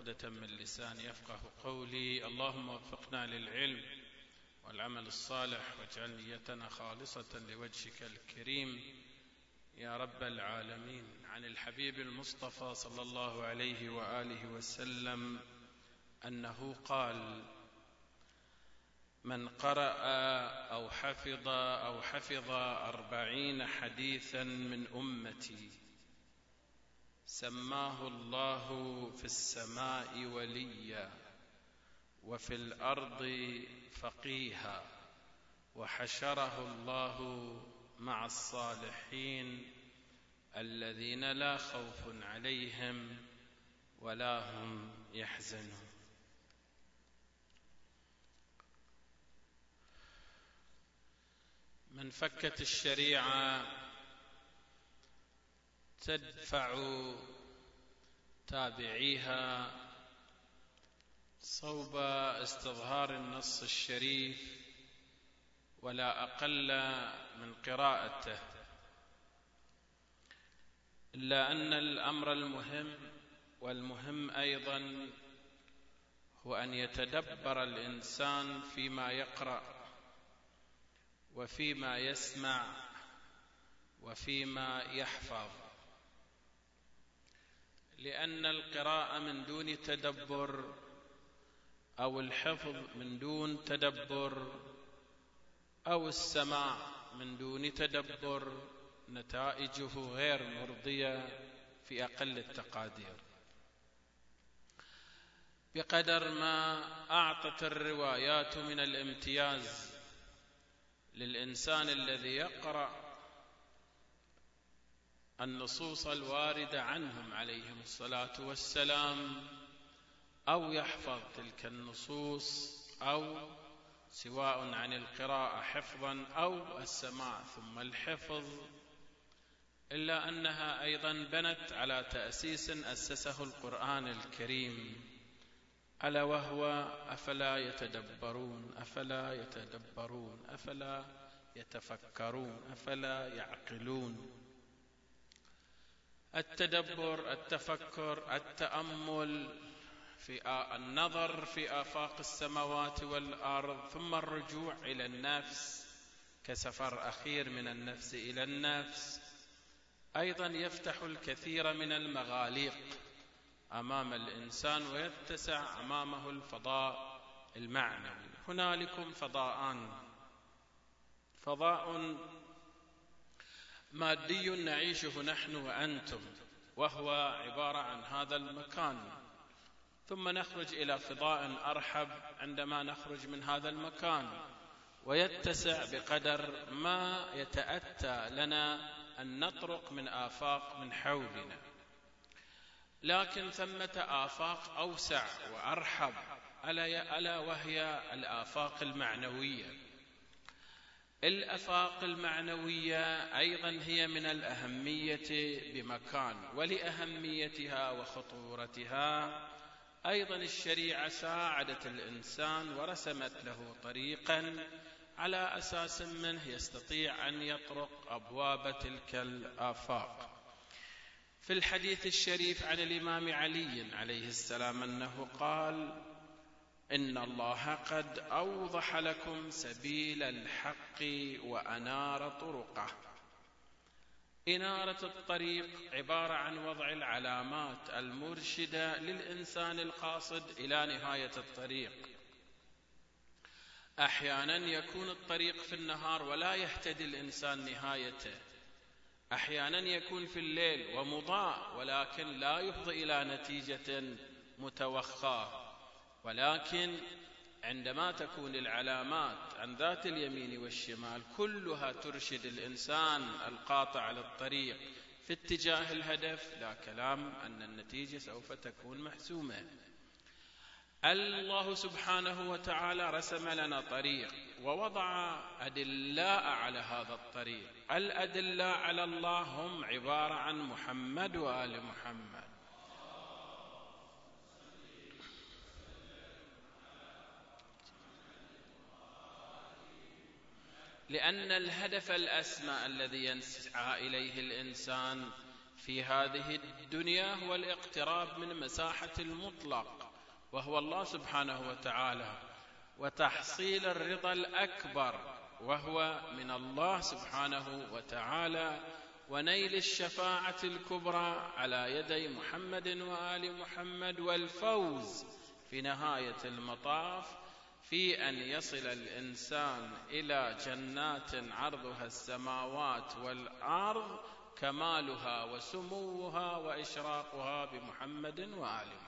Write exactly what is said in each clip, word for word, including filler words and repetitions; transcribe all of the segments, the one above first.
عقدة من لساني يفقه قولي. اللهم وفقنا للعلم والعمل الصالح واجعل نيتنا خالصة لوجهك الكريم يا رب العالمين. عن الحبيب المصطفى صلى الله عليه وآله وسلم أنه قال: من قرأ أو حفظ أو حفظ أربعين حديثا من أمتي سماه الله في السماء وليا وفي الأرض فقيها وحشره الله مع الصالحين الذين لا خوف عليهم ولا هم يحزنون. من فكت الشريعة تدفع تابعيها صوب استظهار النص الشريف ولا أقل من قراءته، إلا أن الأمر المهم والمهم أيضا هو أن يتدبر الإنسان فيما يقرأ وفيما يسمع وفيما يحفظ، لأن القراءة من دون تدبر أو الحفظ من دون تدبر أو السماع من دون تدبر نتائجه غير مرضية في أقل التقادير. بقدر ما أعطت الروايات من الامتياز للإنسان الذي يقرأ النصوص الواردة عنهم عليهم الصلاة والسلام أو يحفظ تلك النصوص أو سواء عن القراءة حفظا أو السماع ثم الحفظ، إلا أنها أيضا بنت على تأسيس أسسه القرآن الكريم، ألا وهو أفلا يتدبرون أفلا يتدبرون أفلا يتفكرون أفلا يعقلون. التدبر، التفكر، التأمل، في النظر في آفاق السماوات والأرض، ثم الرجوع إلى النفس كسفر أخير من النفس إلى النفس، أيضا يفتح الكثير من المغاليق أمام الإنسان ويتسع أمامه الفضاء المعنوي. هنالكم فضاءان: فضاء مادي نعيشه نحن وأنتم وهو عبارة عن هذا المكان، ثم نخرج إلى فضاء أرحب عندما نخرج من هذا المكان، ويتسع بقدر ما يتأتى لنا أن نطرق من آفاق من حولنا. لكن ثمة آفاق أوسع وأرحب، ألا وهي الآفاق المعنوية. الآفاق المعنوية أيضا هي من الأهمية بمكان، ولأهميتها وخطورتها أيضا الشريعة ساعدت الإنسان ورسمت له طريقا على أساس منه يستطيع أن يطرق أبواب تلك الآفاق. في الحديث الشريف عن الإمام علي عليه السلام أنه قال: إن الله قد أوضح لكم سبيل الحق وأنار طرقه. إنارة الطريق عبارة عن وضع العلامات المرشدة للإنسان القاصد إلى نهاية الطريق. أحيانا يكون الطريق في النهار ولا يهتدي الإنسان نهايته، أحيانا يكون في الليل ومضاء ولكن لا يفضي إلى نتيجة متوخاة. ولكن عندما تكون العلامات عن ذات اليمين والشمال كلها ترشد الإنسان القاطع للطريق في اتجاه الهدف، لا كلام أن النتيجة سوف تكون محسومة. الله سبحانه وتعالى رسم لنا طريق ووضع أدلاء على هذا الطريق. الأدلاء على الله هم عبارة عن محمد وآل محمد. لأن الهدف الأسمى الذي يسعى إليه الإنسان في هذه الدنيا هو الاقتراب من مساحة المطلق وهو الله سبحانه وتعالى، وتحصيل الرضا الأكبر وهو من الله سبحانه وتعالى، ونيل الشفاعة الكبرى على يدي محمد وآل محمد، والفوز في نهاية المطاف في أن يصل الإنسان إلى جنات عرضها السماوات والأرض كمالها وسموها وإشراقها بمحمد وآل محمد.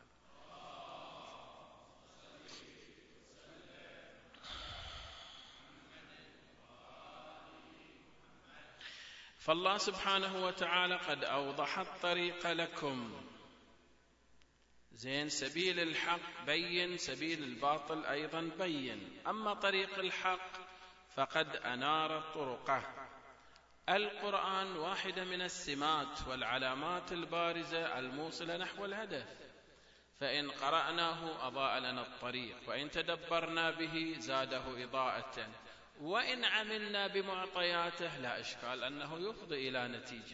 فالله سبحانه وتعالى قد أوضح الطريق لكم، زين، سبيل الحق بين، سبيل الباطل أيضا بين. أما طريق الحق فقد أنار طرقه. القرآن واحدة من السمات والعلامات البارزة الموصلة نحو الهدف، فإن قرأناه أضاء لنا الطريق، وإن تدبرنا به زاده إضاءة، وإن عملنا بمعطياته لا إشكال أنه يفضي إلى نتيجة.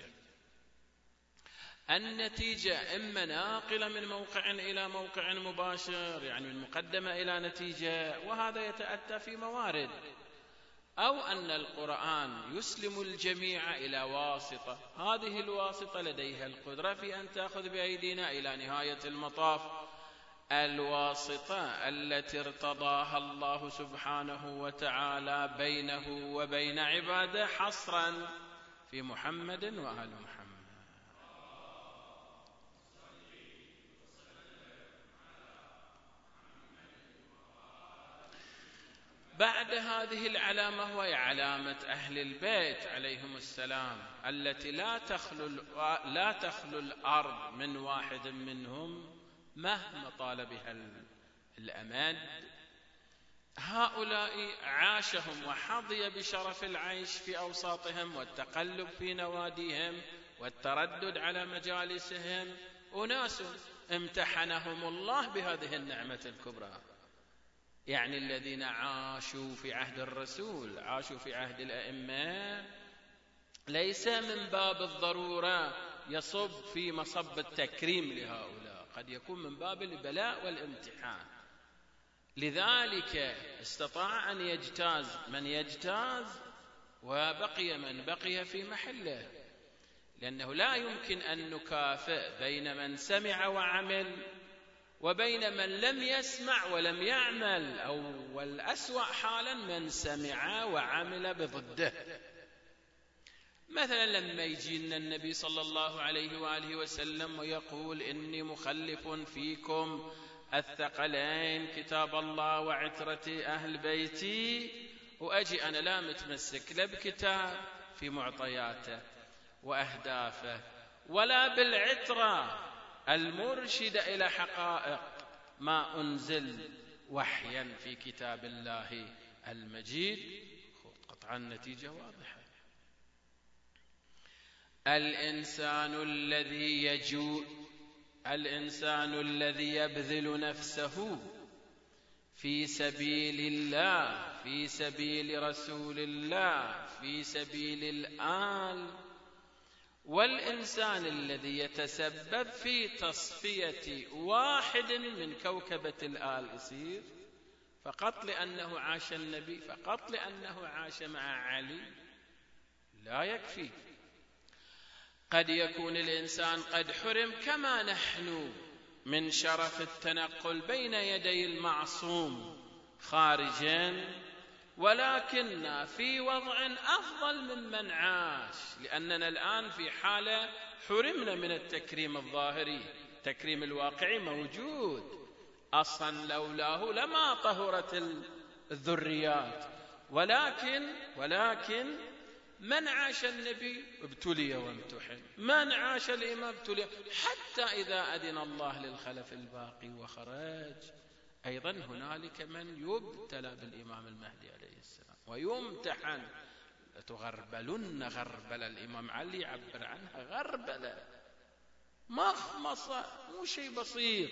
النتيجة إما ناقلة من موقع إلى موقع مباشر، يعني من مقدمة إلى نتيجة، وهذا يتأتى في موارد، أو أن القرآن يسلم الجميع إلى واسطة، هذه الواسطة لديها القدرة في أن تأخذ بأيدينا إلى نهاية المطاف، الواسطة التي ارتضاها الله سبحانه وتعالى بينه وبين عباده حصرا في محمد وآل محمد. بعد هذه العلامة وهي علامة أهل البيت عليهم السلام التي لا تخلو لا تخلو الأرض من واحد منهم مهما طال بها الأمد، هؤلاء عاشهم وحظي بشرف العيش في أوساطهم والتقلب في نواديهم والتردد على مجالسهم، أناس امتحنهم الله بهذه النعمة الكبرى، يعني الذين عاشوا في عهد الرسول، عاشوا في عهد الأئمة، ليس من باب الضرورة يصب في مصب التكريم لهؤلاء، قد يكون من باب البلاء والامتحان. لذلك استطاع أن يجتاز من يجتاز وبقي من بقي في محله، لأنه لا يمكن أن نكافئ بين من سمع وعمل وبين من لم يسمع ولم يعمل، أو والأسوأ حالا من سمع وعمل بضده. مثلا لما يجينا النبي صلى الله عليه وآله وسلم ويقول إني مخلف فيكم الثقلين كتاب الله وعترة أهل بيتي، وأجي أنا لا متمسك لا بكتاب في معطياته وأهدافه ولا بالعترة المرشدة إلى حقائق ما أنزل وحيا في كتاب الله المجيد، قطعا النتيجة واضحة. الإنسان الذي يجوع، الإنسان الذي يبذل نفسه في سبيل الله، في سبيل رسول الله، في سبيل الآل، والإنسان الذي يتسبب في تصفية واحد من كوكبة الآل يصير فقط لأنه عاش النبي، فقط لأنه عاش مع علي، لا يكفي. قد يكون الإنسان قد حرم كما نحن من شرف التنقل بين يدي المعصوم خارجا، ولكننا في وضع أفضل ممن عاش، لأننا الآن في حالة حرمنا من التكريم الظاهري، التكريم الواقعي موجود أصلا، لولاه لما طهرت الذريات، ولكن ولكن من عاش النبي ابتلي وامتحن، من عاش الإمام ابتلي، حتى إذا أذن الله للخلف الباقي وخرج أيضا هنالك من يبتلى بالإمام المهدي عليه السلام ويمتحن. لتغربلن غربل، الإمام علي يعبر عنها غربلة مخمصة، مو شيء بسيط.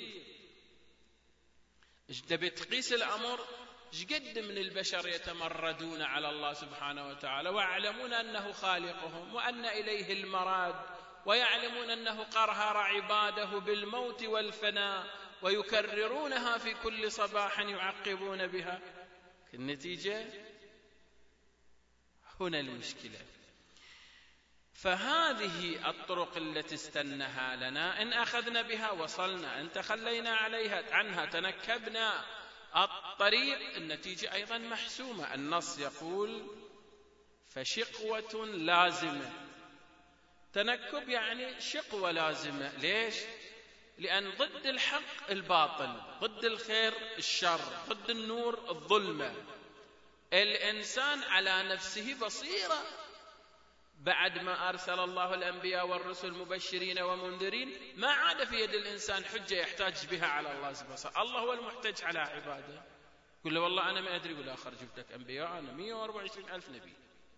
إيش تبي تقيس الأمر؟ إيش قد من البشر يتمردون على الله سبحانه وتعالى ويعلمون أنه خالقهم وأن إليه المراد ويعلمون أنه قهر عباده بالموت والفناء ويكررونها في كل صباح يعقبون بها. النتيجة هنا المشكلة. فهذه الطرق التي استنها لنا إن أخذنا بها وصلنا، إن تخلينا عليها عنها تنكبنا الطريق، النتيجة أيضا محسومة. النص يقول فشقوة لازمة. تنكب يعني شقوة لازمة. ليش؟ لأن ضد الحق الباطل، ضد الخير الشر، ضد النور الظلمة. الإنسان على نفسه بصيرة بعد ما أرسل الله الأنبياء والرسل مبشرين ومنذرين، ما عاد في يد الإنسان حجة يحتاج بها على الله سبحانه. الله هو المحتج على عباده. يقول له والله أنا ما أدري، يقول آخر جبت لك أنبياء أنا مئة وأربعة وعشرين ألف نبي،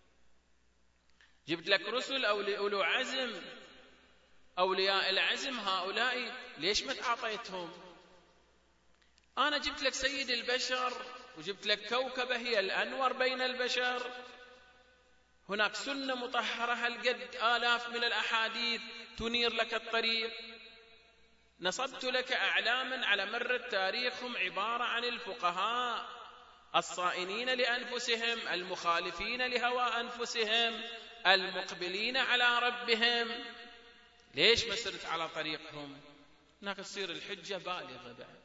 جبت لك رسل أو أولو عزم، أولياء العزم هؤلاء ليش ما تعطيتهم؟ أنا جبت لك سيد البشر وجبت لك كوكبة هي الأنور بين البشر. هناك سنة مطهرة هالقد آلاف من الأحاديث تنير لك الطريق. نصبت لك أعلاما على مر التاريخ هم عبارة عن الفقهاء الصائنين لأنفسهم، المخالفين لهوى أنفسهم، المقبلين على ربهم. ليش ما سرت على طريقهم؟ هناك تصير الحجة بالغة بعد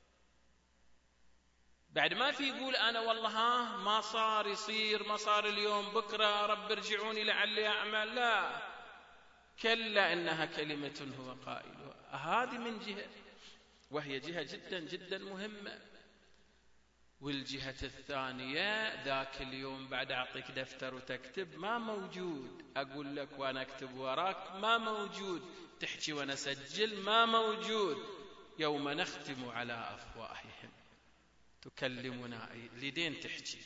بعد ما في يقول أنا والله ها ما صار يصير، ما صار اليوم بكرة رب ارجعوني لعلي أعمل. لا، كلا إنها كلمة هو قائلها. هذه من جهة، وهي جهة جدا جدا مهمة. والجهة الثانية ذاك اليوم بعد أعطيك دفتر وتكتب ما موجود، أقول لك وأنا أكتب وراك ما موجود، تحكي وأنا أسجل ما موجود. يوم نختم على أفواههم تكلمنا أي لدين تحكي.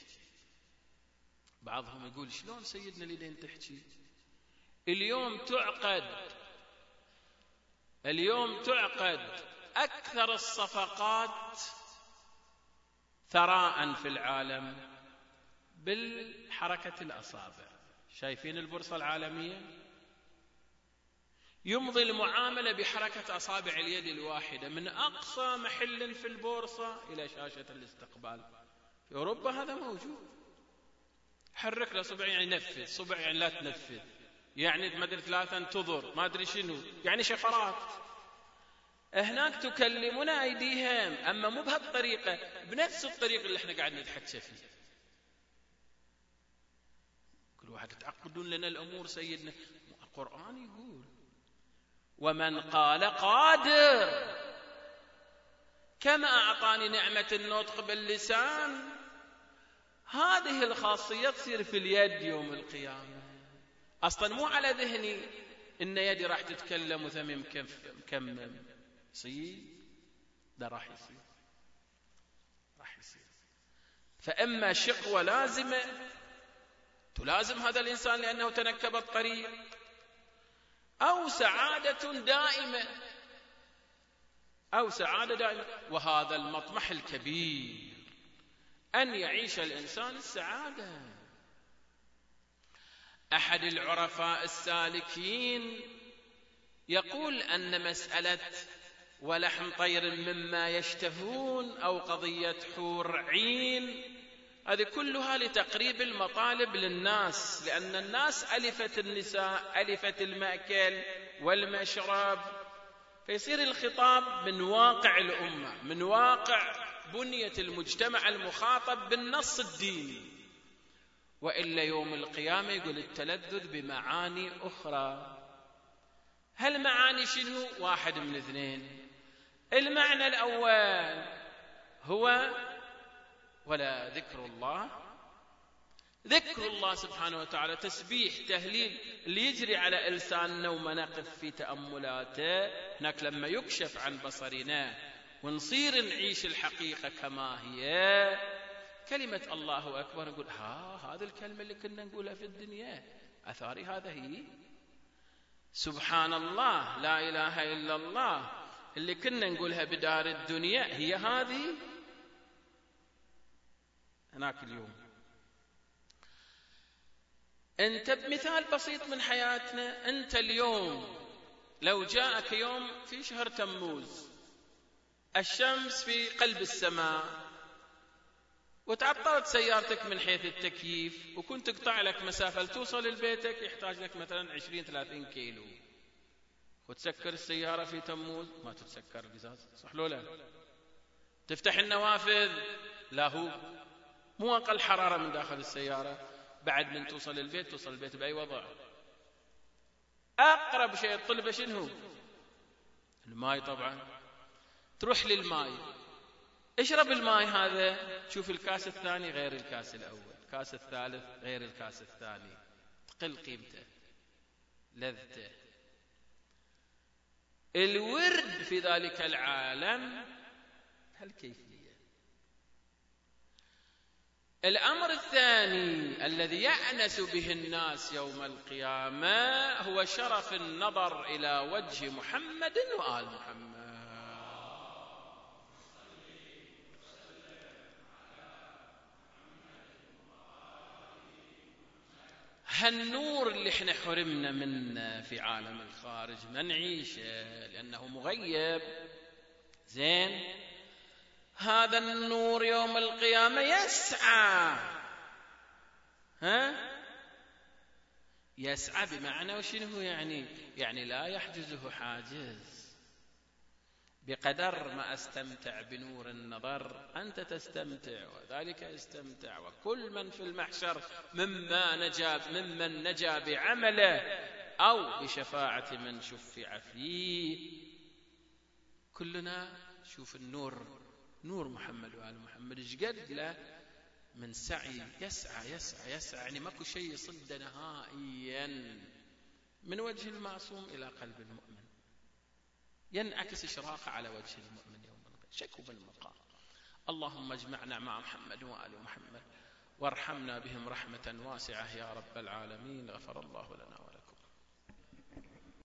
بعضهم يقول شلون سيدنا لدين تحكي؟ اليوم تعقد اليوم تعقد أكثر الصفقات ثراء في العالم بالحركة الأصابع. شايفين البورصة العالمية؟ يمضي المعاملة بحركة أصابع اليد الواحدة من أقصى محل في البورصة إلى شاشة الاستقبال. في أوروبا هذا موجود. حرك له صبع يعني نفذ، صبع يعني لا تنفذ، يعني ما أدري ثلاثة انتظر، ما أدري شنو، يعني شفرات. هناك تكلمنا أيديهم، أما مو بهالطريقة، بنفس الطريقة اللي احنا قاعد نتحكى فيه. كل واحد تعقدون لنا الأمور سيدنا. القرآن يقول ومن قال قادر، كما أعطاني نعمة النطق باللسان، هذه الخاصية تصير في اليد يوم القيامة. أصلا مو على ذهني إن يدي راح تتكلم وثمي مكمم، يصير ده راح يصير راح يصير. فإما شقوة لازمة تلازم هذا الإنسان لأنه تنكب الطريق، أو سعادة دائمة أو سعادة دائمة. وهذا المطمح الكبير أن يعيش الإنسان السعادة. أحد العرفاء السالكين يقول أن مسألة ولحم طير مما يشتهون أو قضية حور عين هذه كلها لتقريب المطالب للناس، لأن الناس ألفت النساء، ألفت المأكل والمشرب، فيصير الخطاب من واقع الأمة، من واقع بنية المجتمع المخاطب بالنص الديني. وإلا يوم القيامة يقول التلذذ بمعاني أخرى. هالمعاني شنو؟ واحد من اثنين. المعنى الأول هو ولا ذكر الله، ذكر الله سبحانه وتعالى، تسبيح تهليل اللي يجري على إلساننا وما نقف في تأملاته. هناك لما يكشف عن بصرنا ونصير نعيش الحقيقة كما هي، كلمة الله أكبر نقول ها هذه الكلمة اللي كنا نقولها في الدنيا أثاري هذا هي. سبحان الله، لا إله إلا الله اللي كنا نقولها بدار الدنيا هي هذه هناك اليوم. أنت بمثال بسيط من حياتنا، أنت اليوم لو جاءك يوم في شهر تموز الشمس في قلب السماء وتعطلت سيارتك من حيث التكييف وكنت تقطع لك مسافة لتوصل لبيتك يحتاج لك مثلا عشرين ثلاثين كيلو، وتسكر السيارة في تموز ما تتسكر القزاز، صح لو لا؟ تفتح النوافذ، لا هو مو أقل حرارة من داخل السيارة. بعد من توصل البيت توصل البيت بأي وضع؟ أقرب شيء تطلبه شنو؟ الماء طبعا. تروح للماء، اشرب الماء هذا، تشوف الكاس الثاني غير الكاس الأول، الكاس الثالث غير الكاس الثاني، تقل قيمته لذته. الورد في ذلك العالم هالكيفية. الأمر الثاني الذي يأنس به الناس يوم القيامة هو شرف النظر إلى وجه محمد وآل محمد. هالنور اللي احنا حرمنا منه في عالم الخارج ما نعيشه لأنه مغيب. زين، هذا النور يوم القيامة يسعى، ها يسعى بمعنى وشنو يعني؟ يعني لا يحجزه حاجز. بقدر ما استمتع بنور النظر أنت تستمتع وذلك يستمتع، وكل من في المحشر مما نجا ممن نجا بعمله أو بشفاعة من شفع فيه. كلنا شوف النور، نور محمد وآل محمد ايش قد له من سعي، يسعى يسعى يسعى، يعني ماكو شيء يصد نهائيا من وجه المعصوم إلى قلب المؤمن، ينعكس إشراقه على وجه المؤمن يوم القيامة. شكوا بالمقام. اللهم اجمعنا مع محمد وآل محمد وارحمنا بهم رحمة واسعة يا رب العالمين. غفر الله لنا ولكم.